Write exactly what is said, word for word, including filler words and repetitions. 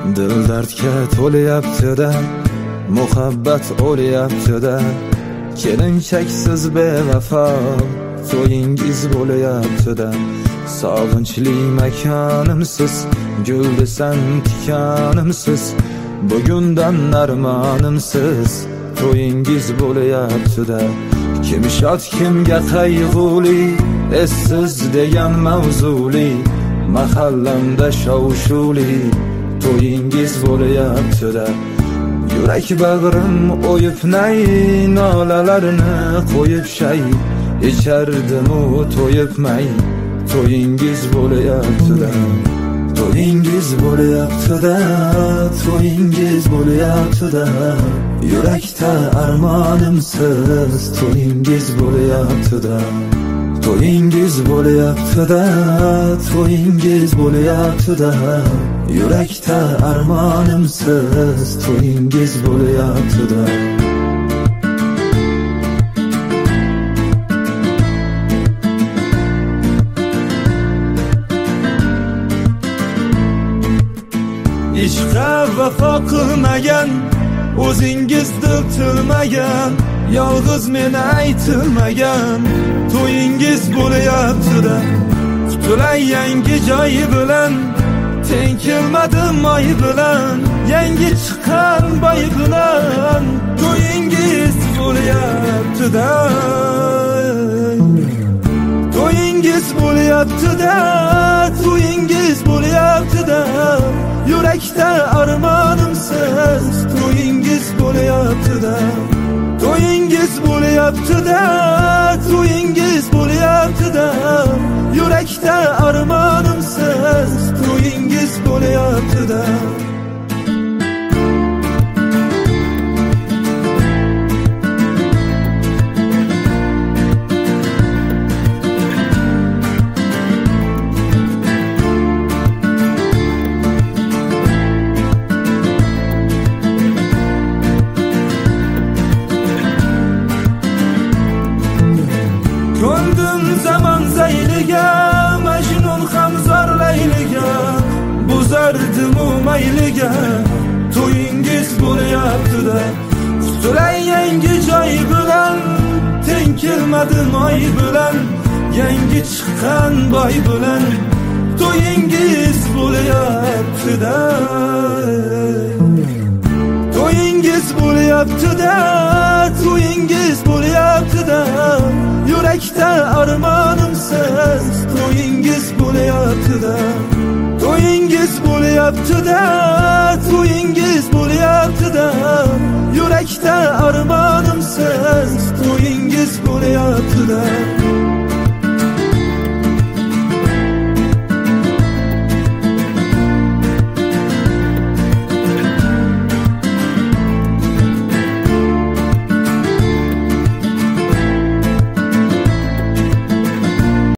Dil dardga to'layapti-da, muhabbat o'lyapti-da. Kelinchaksiz bevafo to'yingiz bo'layapti-da. Sog'inchli makonimsiz, gul desam tikanimsiz. Bugundan armonimsiz to'yingiz bo'layapti-da. Kim shod kimga qayg'uli, essiz degan mavzuli. Mahallamda shov-shuvli to'yingiz bo'layapti-da. Yurak bag'rim o'yib nay, nolalarni qo'yib shay. Ichardim-u to'yib may, to'yingiz bo'layapti-da. To'yingiz bo'layapti-da, to'yingiz bo'layapti-da. Yurakda armonimsiz to'yingiz bo'layapti-da. To'yingiz bo'layapti-da, to'yingiz bo'layapti-da. Yurakda armonimsiz to'yingiz bo'layapti-da. Ishqa vafo qilmagan, o'zingiz dil tilmagan, yolg'iz meni aytilmagan to'yingiz bo'layapti-da. Qutulay yangi joyi bilan, teng kelmadim oy bilan. Yangi chiqqan boy bilan to'yingiz bo'layapti-da. To'yingiz bo'layapti-da, to'yingiz bo'layapti-da. Yurakda armonimsiz to'yingiz bo'layapti-da. To'yingiz bo'layapti-da, to'yingiz bo'layapti-da. Yurakda armonimsiz to'yingiz bo'layapti-da. Ko'ndim zamon zayliga, Majnun ham zor layliga. Buzardim-u mayliga, to'yingiz bo'layapti-da. Qutulay yangi joy bilan, teng kelmadim oy bilan. Yangi chiqqan boy bilan to'yingiz bo'layapti-da. To'yingiz bo'layapti-da, to'yingiz bo'layapti-da. Yurakda armonimsiz to'yingiz bo'layapti-da. To'yingiz bo'layapti-da, to'yingiz bo'layapti-da. Yurakda armonim